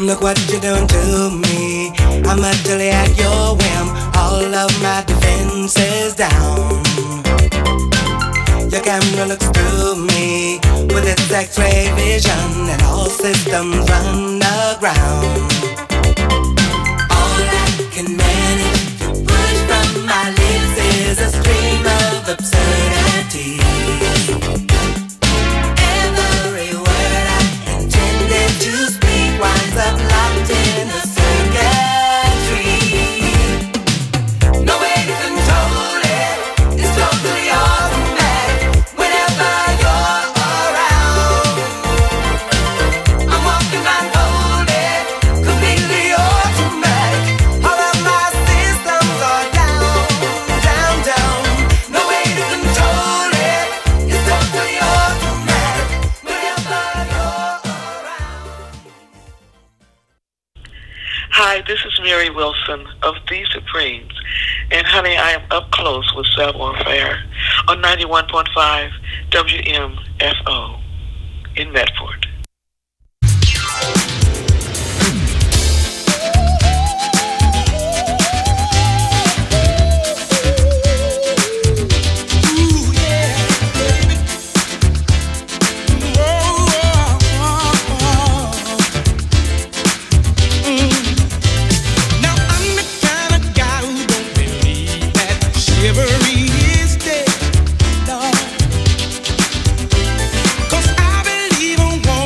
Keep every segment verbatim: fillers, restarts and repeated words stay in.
Look what you're doing to me. I'm utterly at your whim. All of my defenses down. Your camera looks through me with its X-ray vision, and all systems run aground. All I can manage to push from my lips is a stream of absurdity. Every word I intended to speak winds up locked in the circuitry. No way to control it. It's totally automatic. Whenever you're around, I'm walking blindfolded, completely automatic. All of my systems are down, down, down. No way to control it. It's totally automatic. Whenever you're around. Hi, this is Mary Wilson of The Supremes. And honey, I am up close with cell warfare on ninety-one point five W M F O in Medford. Ooh, yeah, baby. Whoa, whoa, whoa. Mm. Now I'm the kind of guy who don't believe that chivalry is dead, no. 'Cause I believe a woman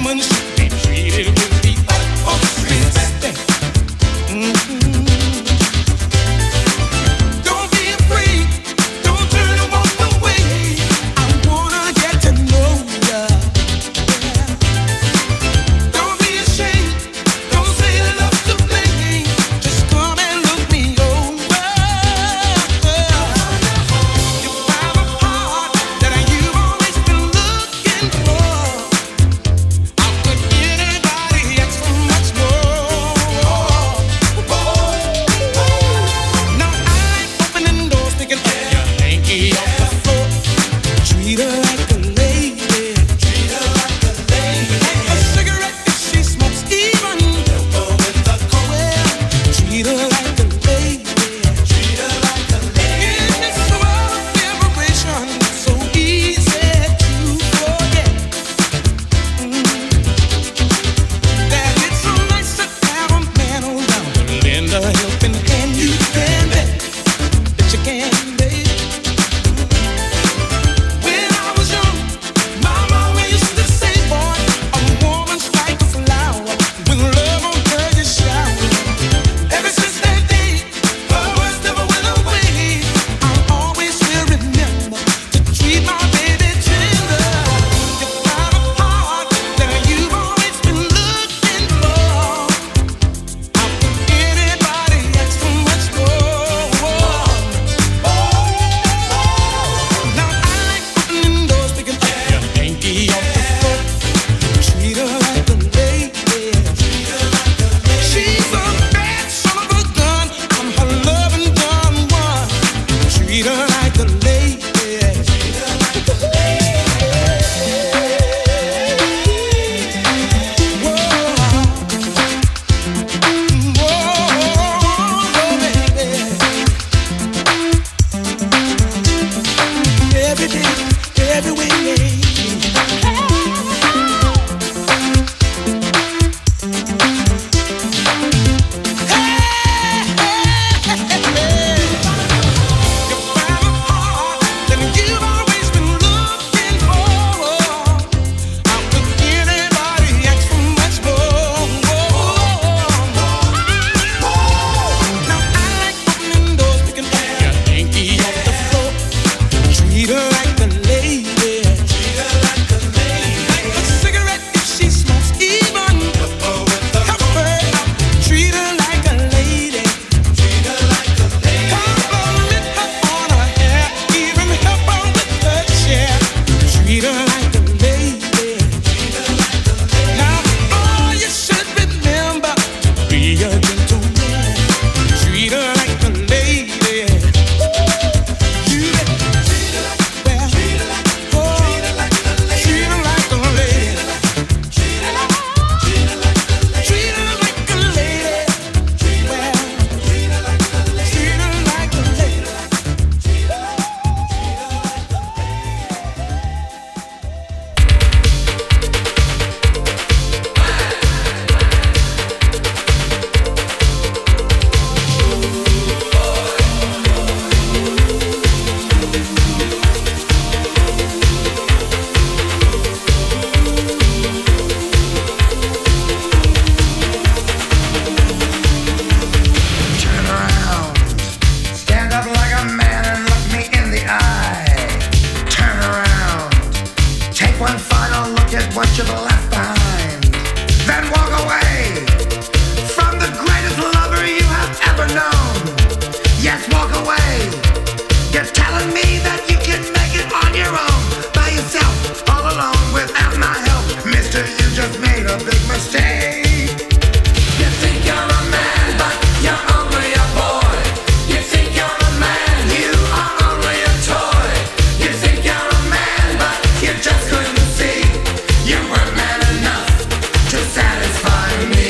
mistake. You think you're a man, but you're only a boy. You think you're a man, you are only a toy. You think you're a man, but you just couldn't see. You weren't man enough to satisfy me.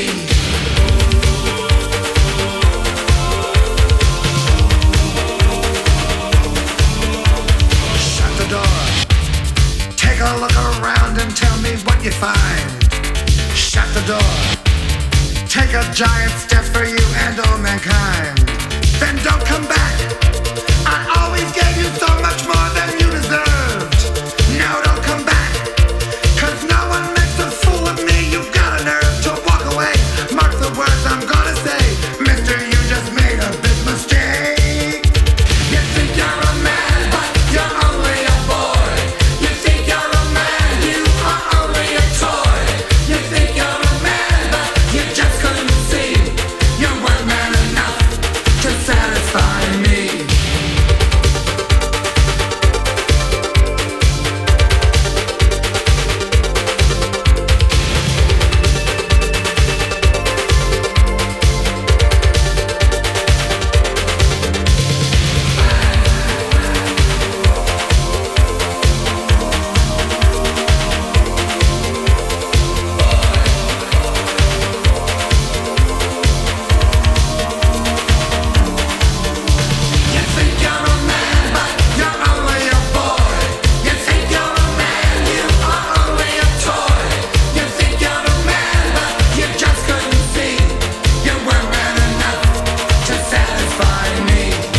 Shut the door. Take a look around and tell me what you find. Shut the door. Take a giant step for you and all mankind. Then don't come back. I always gave you so much more than you deserved. Now don't come back. Cause no one makes a fool of me. You've got a nerve to walk away. Mark the words I'm gonna say. Mister, you just made a big mistake. You think you're a man, but you're only a boy. You think you're a man, you are only a toy. You think you're a man, but you just couldn't see. You weren't man enough to satisfy me. You think you're a man, but you're only a boy. You think you're a man, you are only a toy. You think you're a man, but you just couldn't see. You weren't man enough to satisfy me.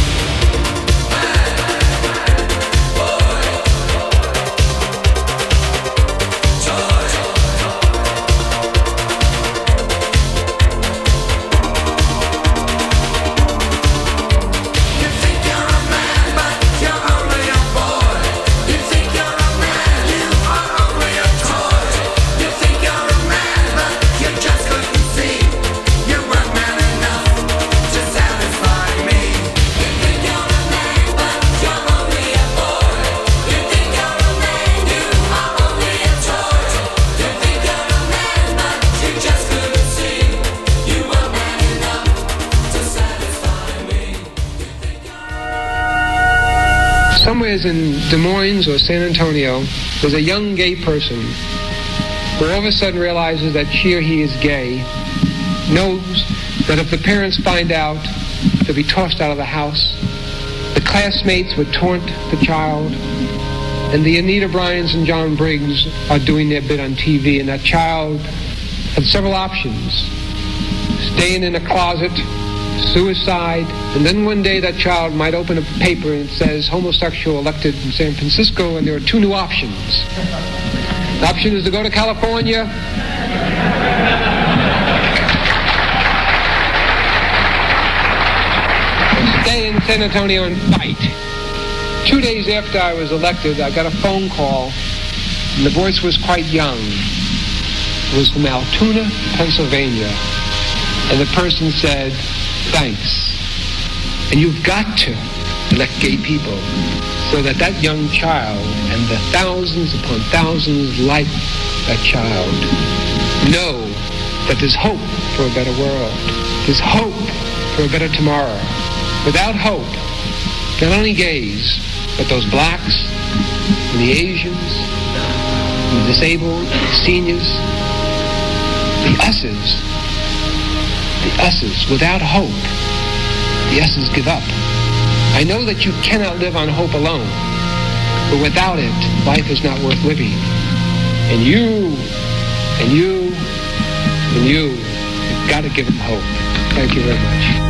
You think you're a man, but you're only a boy. You think you're a man, you are only a toy. You think you're a man, but you just couldn't see. You weren't man enough to satisfy me. You think you're a man, but you're only a boy. You think you're a man, you are only a toy. You think you're a man, but you just couldn't see. You weren't man enough to satisfy me. Somewhere in Des Moines or San Antonio, there's a young gay person who all of a sudden realizes that she or he is gay, knows that if the parents find out, they'll be tossed out of the house. The classmates would taunt the child, and the Anita Bryans and John Briggs are doing their bit on T V, and that child had several options. Staying in a closet, suicide, and then one day that child might open a paper and it says homosexual elected in San Francisco, and there are two new options. The option is to go to California, or stay in San Antonio and fight. Two days after I was elected, I got a phone call, and the voice was quite young. It was from Altoona, Pennsylvania, and the person said, "Thanks. And you've got to elect gay people so that that young child and the thousands upon thousands like that child know that there's hope for a better world. There's hope for a better tomorrow. Without hope, not only gays, but those blacks and the Asians and the disabled, and the seniors, the us's, the us's, without hope, the us's give up. I know that you cannot live on hope alone, but without it, life is not worth living. And you, and you, and you, you've got to give them hope. Thank you very much.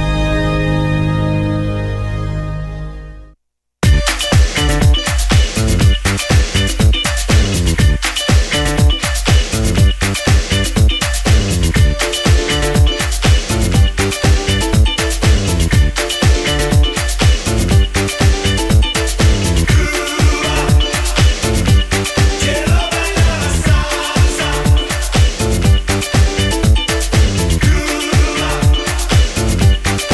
Ooh,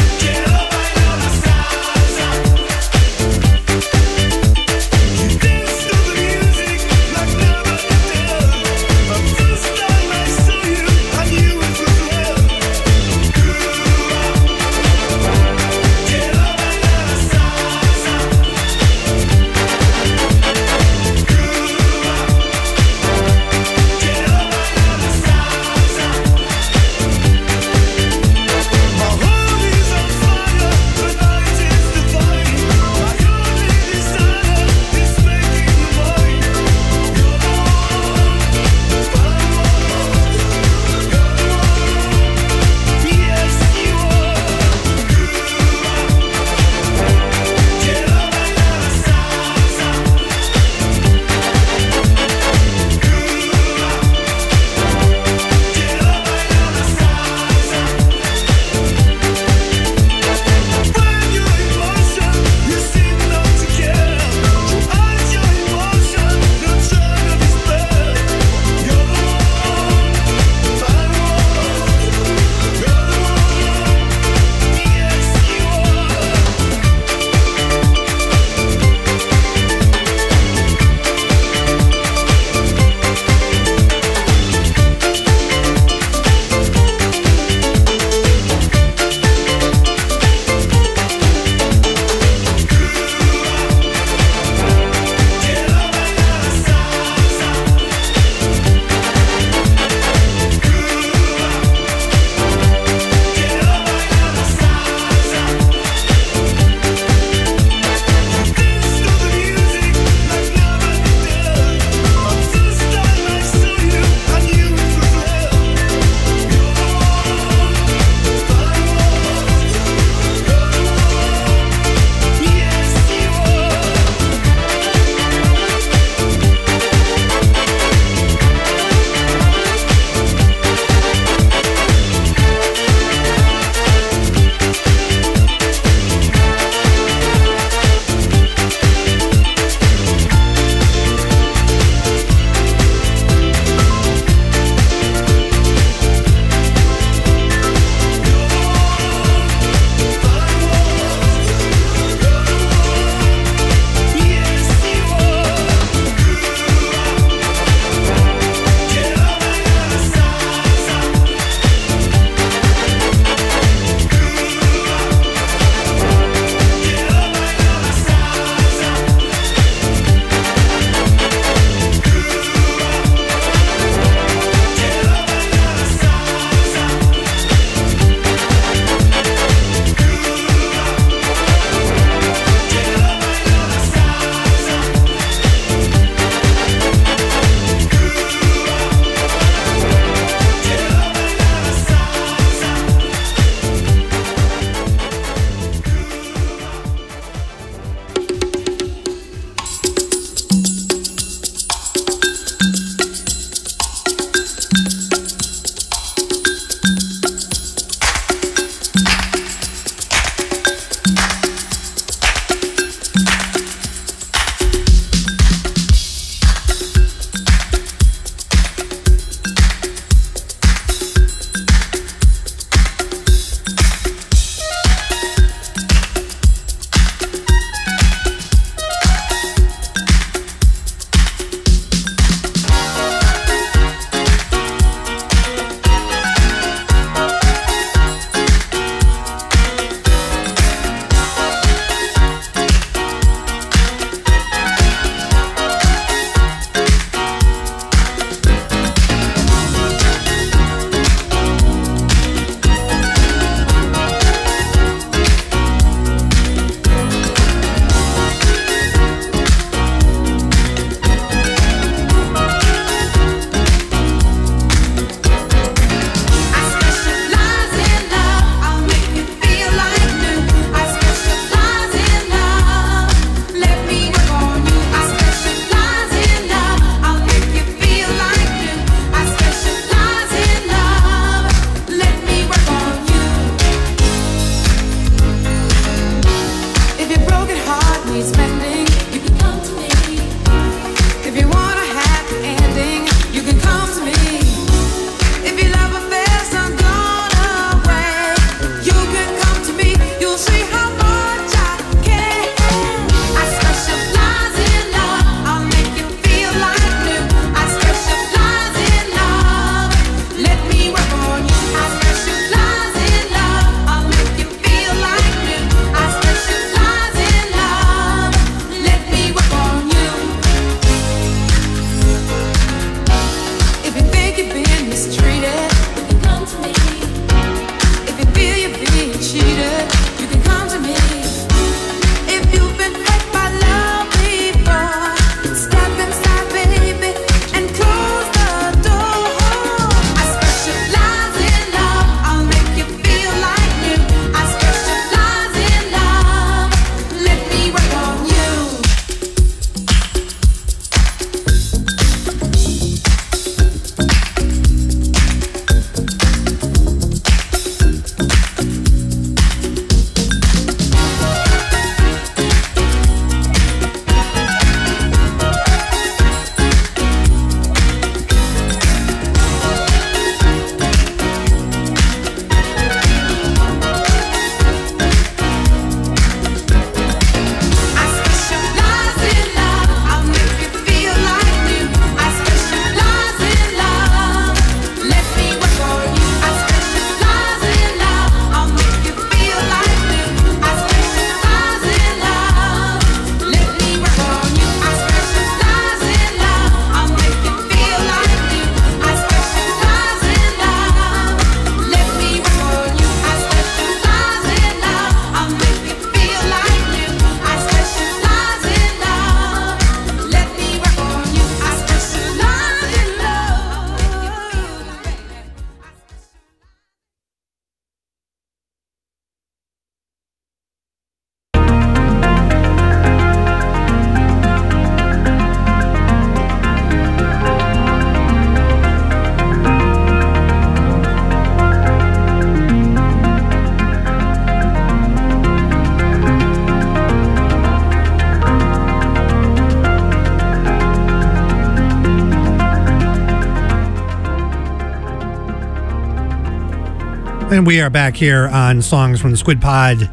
And we are back here on Songs from the Squid Pod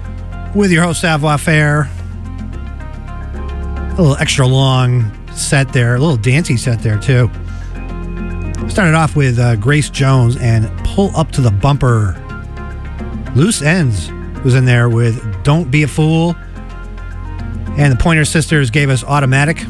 with your host, Savoir Faire. A little extra long set there, a little dancey set there, too. Started off with uh, Grace Jones and Pull Up to the Bumper. Loose Ends was in there with Don't Be a Fool. And the Pointer Sisters gave us Automatic.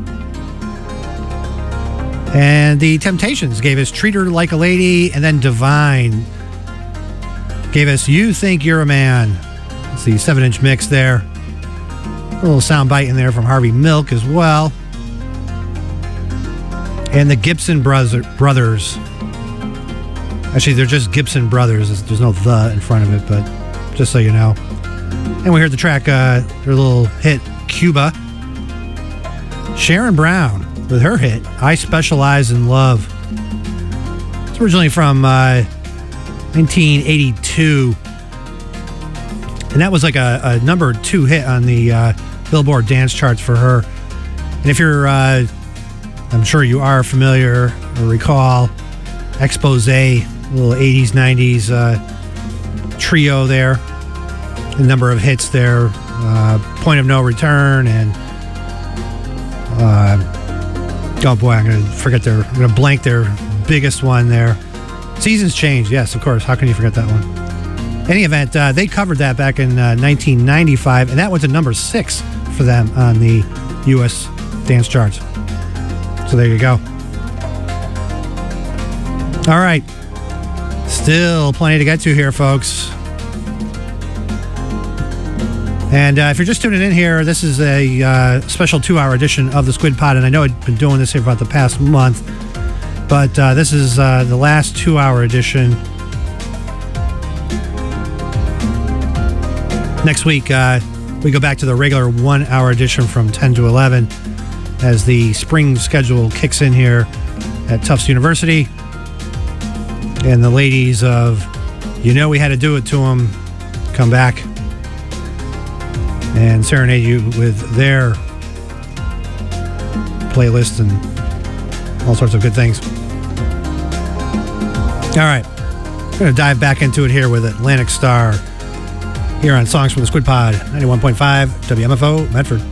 And the Temptations gave us Treat Her Like a Lady. And then Divine gave us You Think You're a Man. It's the seven inch mix there. A little sound bite in there from Harvey Milk as well. And the Gibson Brothers. Actually, they're just Gibson Brothers. There's no the in front of it, but just so you know. And we heard the track, uh, their little hit, Cuba. Sharon Brown with her hit, I Specialize in Love. It's originally from uh, nineteen eighty-two. And that was like a, a number two hit on the uh, Billboard dance charts for her. And if you're, uh, I'm sure you are familiar or recall, Expose, a little eighties, nineties uh, trio there. A number of hits there. Uh, Point of No Return and uh, oh boy, I'm going to forget their, I'm going to blank their biggest one there. Seasons Change, yes, of course. How can you forget that one? Any event, uh, they covered that back in uh, nineteen ninety-five, and that went to number six for them on the U S dance charts. So there you go. All right. Still plenty to get to here, folks. And uh, if you're just tuning in here, this is a uh, special two-hour edition of the Squid Pod, and I know I've been doing this here for about the past month, but uh, this is uh, the last two-hour edition. Next week, uh, we go back to the regular one-hour edition from ten to eleven as the spring schedule kicks in here at Tufts University. And the ladies of You Know We Had to Do It to Them come back and serenade you with their playlist and all sorts of good things. All right, we're going to dive back into it here with Atlantic Star here on Songs from the Squid Pod, ninety-one point five W M F O, Medford.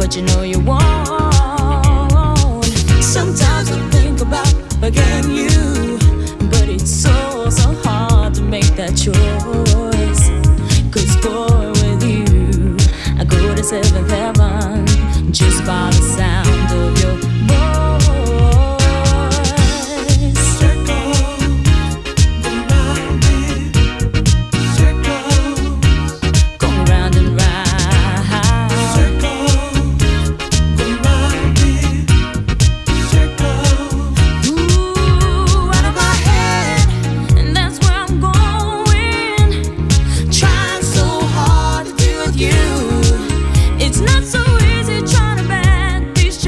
what you know you want. Sometimes I think about forgetting you, but it's so, so hard to make that choice. Cause boy, with you, I go to seventh heaven just by the sound of your voice. It's not so easy trying to bag these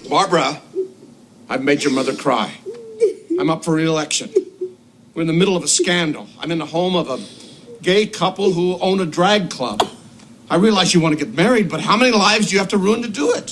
Barbara, I've made your mother cry. I'm up for re-election. We're in the middle of a scandal. I'm in the home of a gay couple who own a drag club. I realize you want to get married, but how many lives do you have to ruin to do it?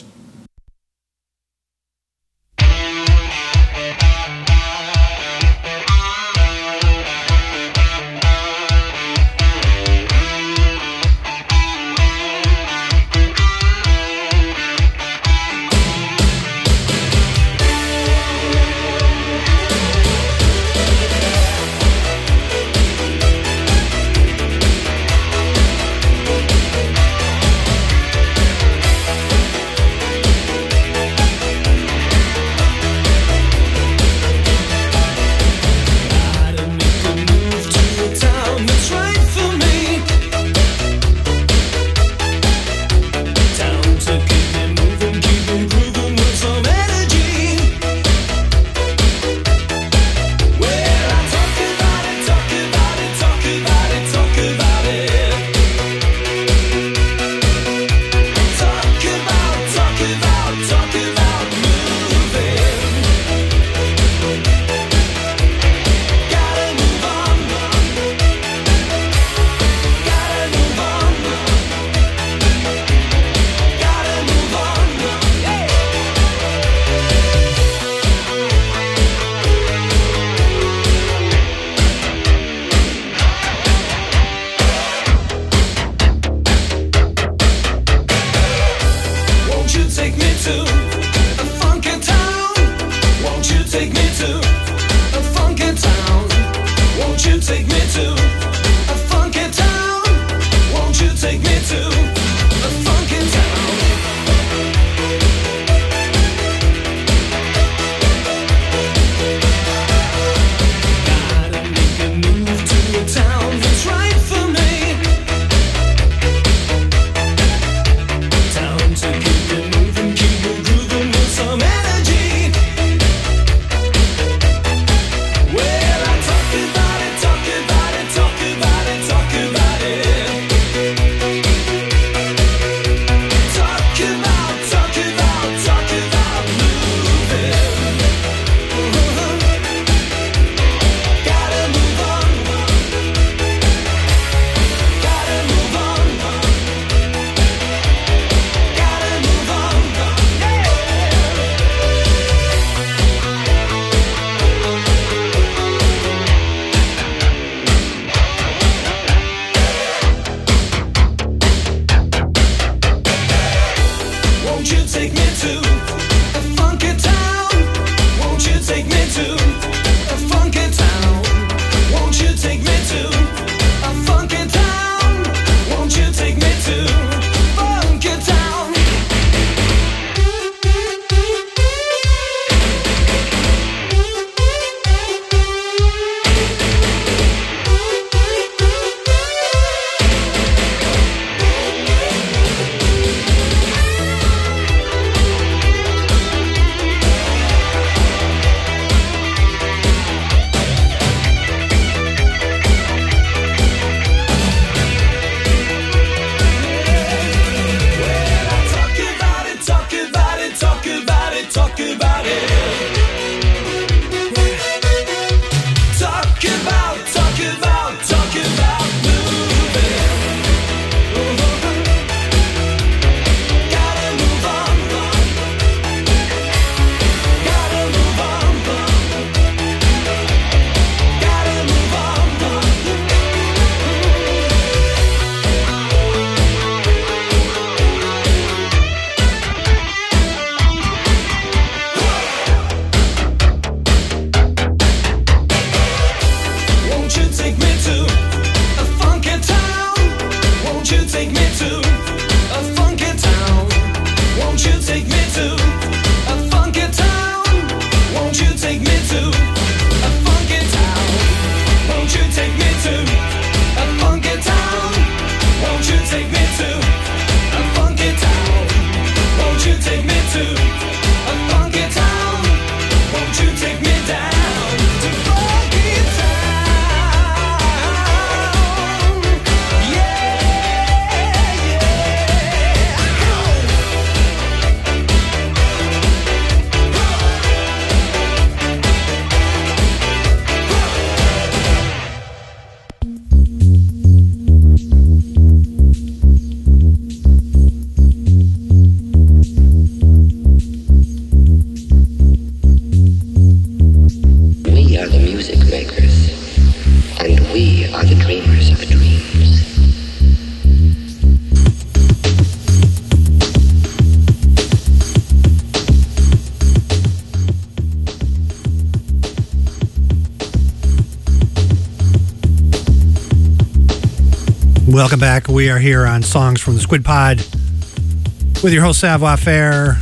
Welcome back. We are here on Songs from the Squid Pod with your host, Savoir Faire.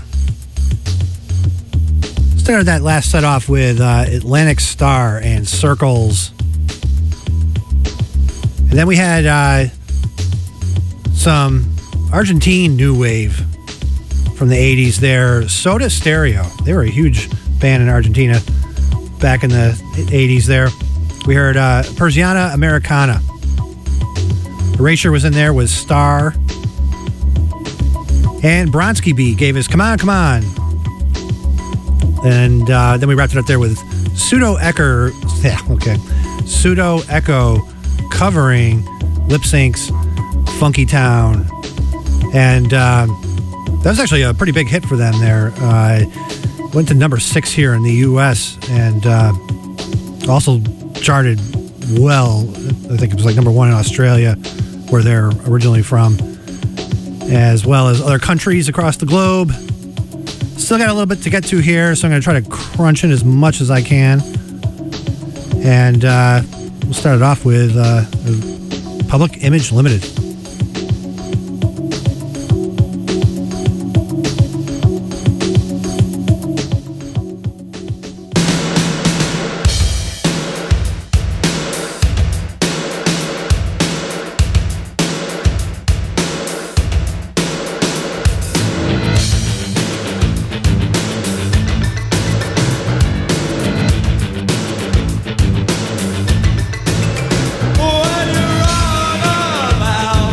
Started that last set off with uh, Atlantic Star and Circles. And then we had uh, some Argentine new wave from the eighties there. Soda Stereo. They were a huge band in Argentina back in the eighties there. We heard uh, Persiana Americana. Erasure was in there with Star. And Bronski B gave us Come On, Come On. And uh, then we wrapped it up there with Pseudo Echo. Yeah, okay. Pseudo Echo covering Lip Sync's Funky Town. And uh, that was actually a pretty big hit for them there. Uh, went to number six here in the U S and uh, also charted well. I think it was like number one in Australia, where they're originally from, as well as other countries across the globe. Still got a little bit to get to here, so I'm going to try to crunch in as much as I can. And uh, we'll start it off with uh, Public Image Limited. When you're all about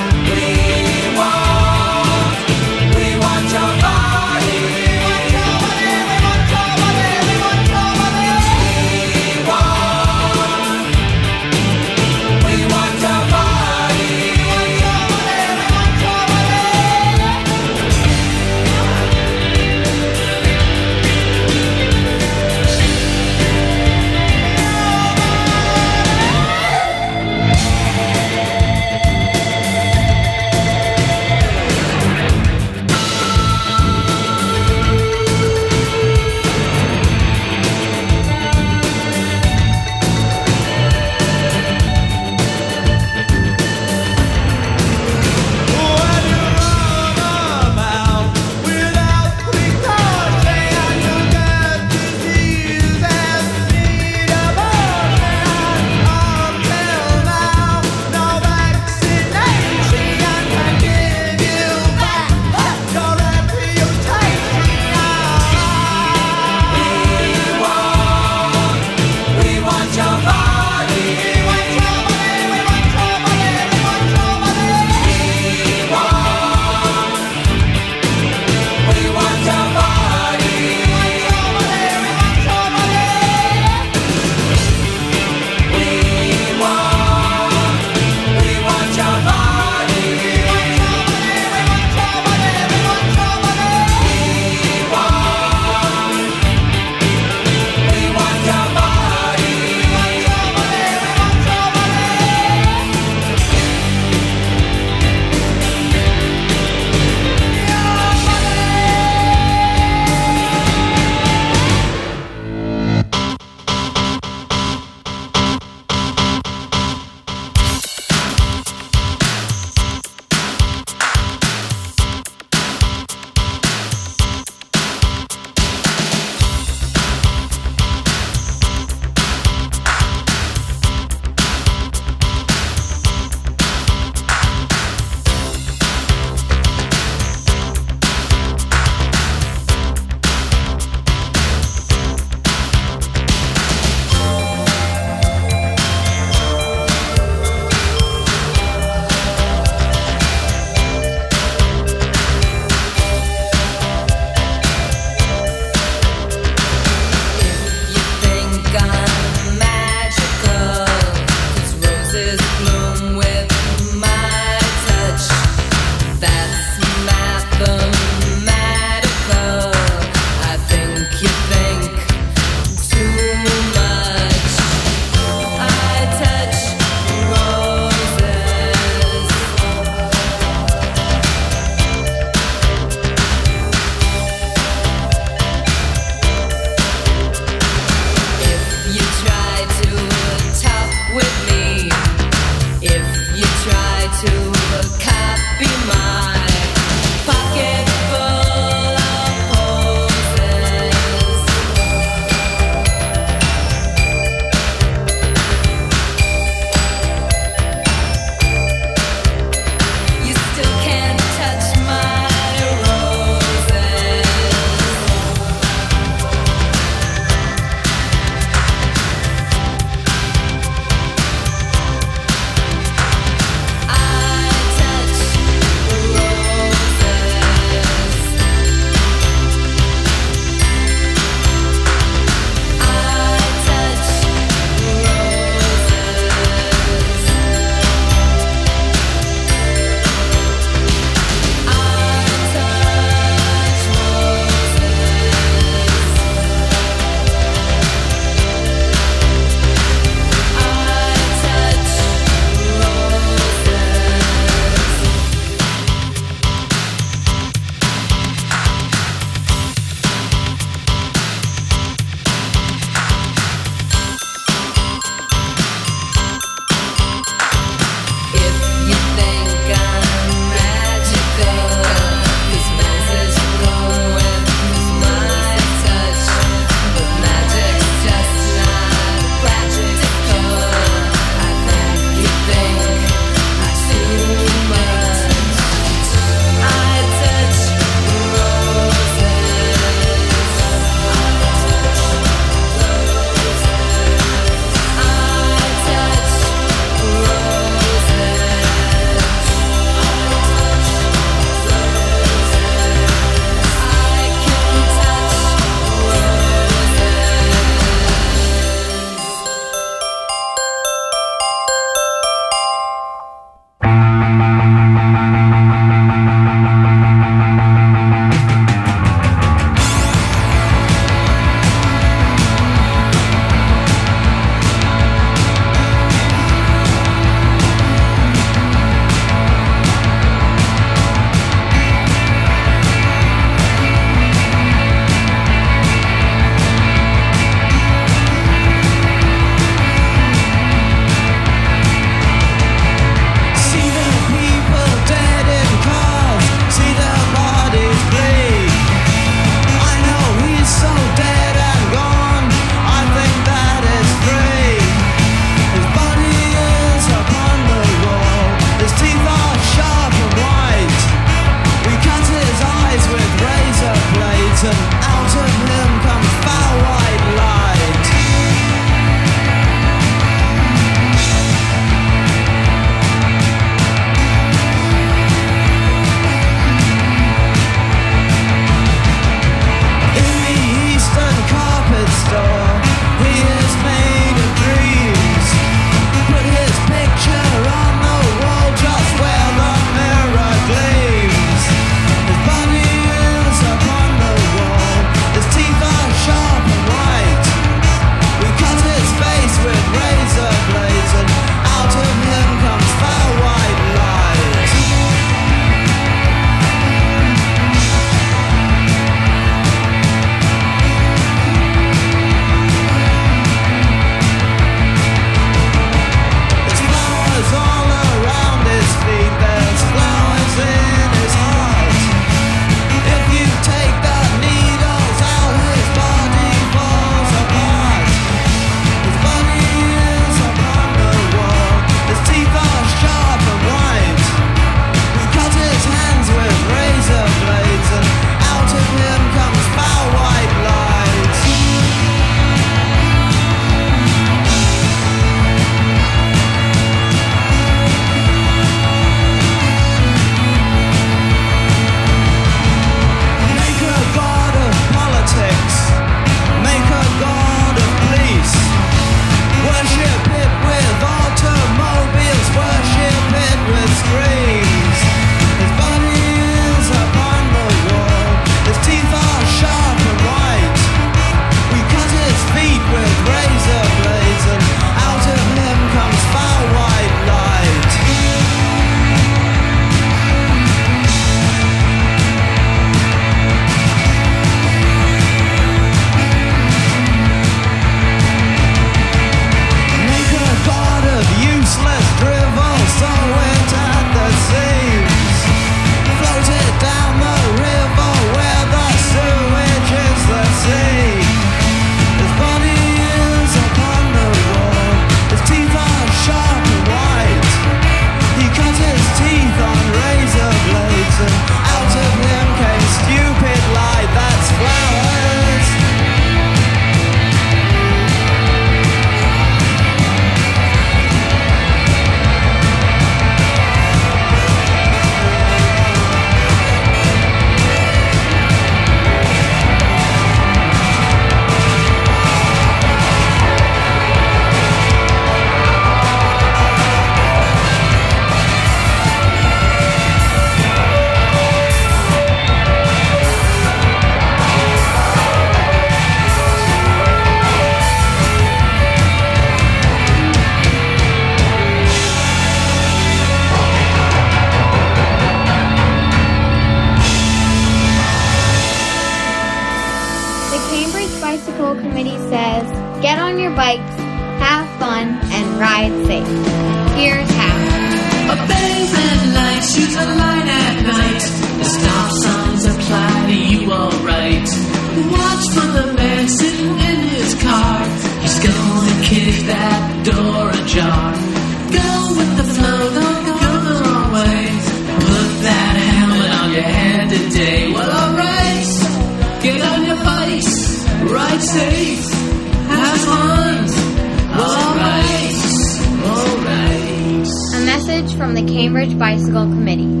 Get on your bikes, have fun, and ride safe. Here's how. A big red light shoots a light at night. The stop signs apply to you alright. Watch for the man sitting in his car. He's gonna kick that door ajar. Go with the flow, don't go the wrong way. Put that helmet on your head today. Well, alright, get on your bikes, ride safe, have fun. Alright, alright. A message from the Cambridge Bicycle Committee.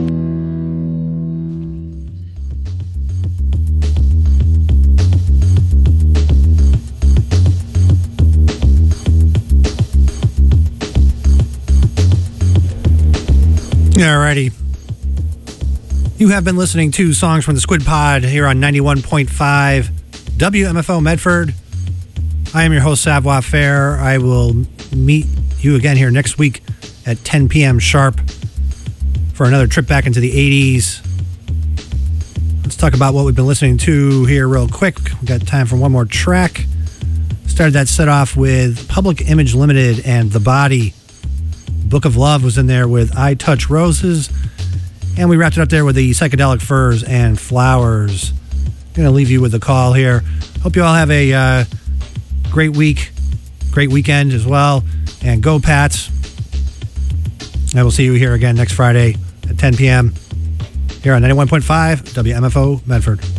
Alrighty. You have been listening to Songs from the Squid Pod here on ninety-one point five W M F O Medford. I am your host, Savoir Fair. I will meet you again here next week at ten p.m. sharp for another trip back into the eighties. Let's talk about what we've been listening to here real quick. We've got time for one more track. Started that set off with Public Image Limited and The Body. Book of Love was in there with I Touch Roses. And we wrapped it up there with the Psychedelic Furs and Flowers. Going to leave you with a call here. Hope you all have a uh, great week, great weekend as well. And go Pats. I will see you here again next Friday at ten p.m. here on ninety-one point five W M F O Medford.